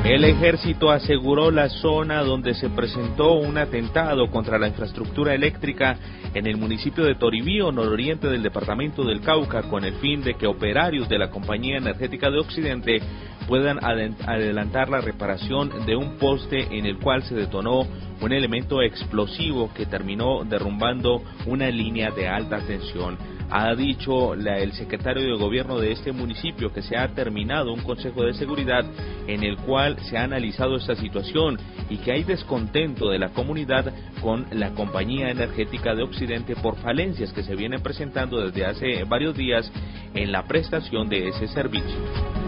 El ejército aseguró la zona donde se presentó un atentado contra la infraestructura eléctrica en el municipio de Toribío, nororiente del departamento del Cauca, con el fin de que operarios de la Compañía Energética de Occidente puedan adelantar la reparación de un poste en el cual se detonó un elemento explosivo que terminó derrumbando una línea de alta tensión. Ha dicho el secretario de gobierno de este municipio que se ha terminado un consejo de seguridad en el cual se ha analizado esta situación y que hay descontento de la comunidad con la Compañía Energética de Occidente por falencias que se vienen presentando desde hace varios días en la prestación de ese servicio.